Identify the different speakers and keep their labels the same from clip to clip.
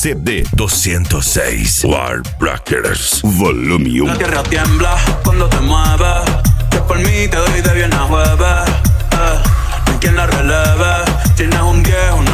Speaker 1: CD 206 Warbreakers Volume 1.
Speaker 2: La tierra tiembla cuando te mueves. Que por mí te doy de viernes a jueves. No hay quien la releve. Tienes un 10, un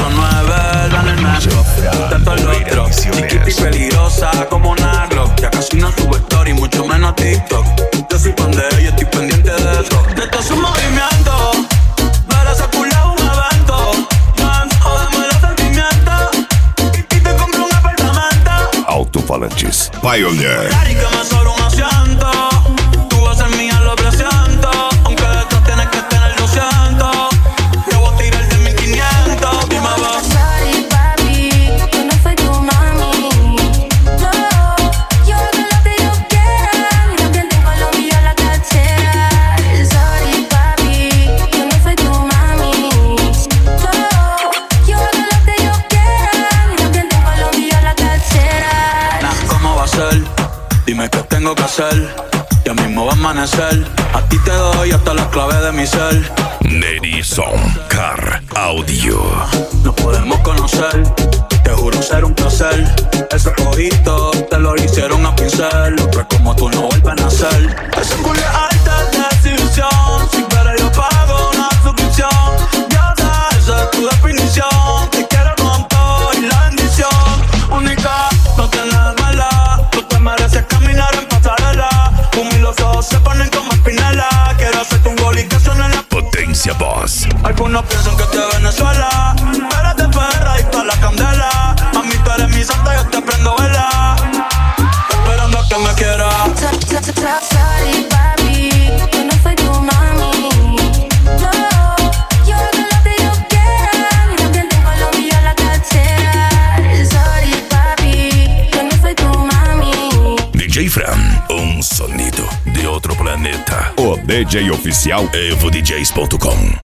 Speaker 2: 9.9. La en el metro, tanto el otro. Chiquita y peligrosa como una Glock. Ya casi no sube story, mucho menos TikTok. Yo soy fan de ella, estoy pendiente de eso. De todo su movimiento. Ver esa culea un evento. Jódeme los sentimientos. Y te compro un apartamento.
Speaker 1: Alto-falantes Pioneer.
Speaker 2: Y que me sobra un asiento. Tú vas a ser mía, lo presiento. Aunque detrás tienes que tener 200. Yo voy a tirar de 1500. Dime vos.
Speaker 3: Sorry, papi, yo no soy tu mami. No, yo hago lo que yo quiera. Lo que tengo lo mío en la cartera. Sorry, papi, yo no soy tu mami. No, yo hago lo que yo quiera. Lo que tengo lo mío en la cartera.
Speaker 2: Nah, ¿cómo va a ser? Dime qué tengo que hacer. Ya mismo va a amanecer. A ti te doy hasta las claves de mi cel.
Speaker 1: Nerison Car Audio.
Speaker 2: Nos podemos conocer. Te juro ser un placer. Ese ojito te lo hicieron a pincel. Otros como tú no vuelven a ser. Ese culo es alta definición. Si quieres yo pago una suscripción. Ya sabes, esa es tu definición. Te quiero con todo y la bendición. Única, no tienes mala. Tú te mereces caminar en pasarela. Los ojos se ponen como espinela. Quiero hacerte un gol y que suene la
Speaker 1: Potencia Boss.
Speaker 2: Algunos piensan que estoy de Venezuela. Eres de perra y para la candela. Mami, tú eres mi santa, yo te prendo vela. Esperando a que me quieras.
Speaker 3: Sorry, papi, yo no soy tu mami. No, yo hago lo que yo quiera. Lo que tengo lo mío en la cartera. Sorry, papi, yo no soy tu mami.
Speaker 1: DJ Fran, um sonido de outro planeta. O DJ oficial EvoDJs.com.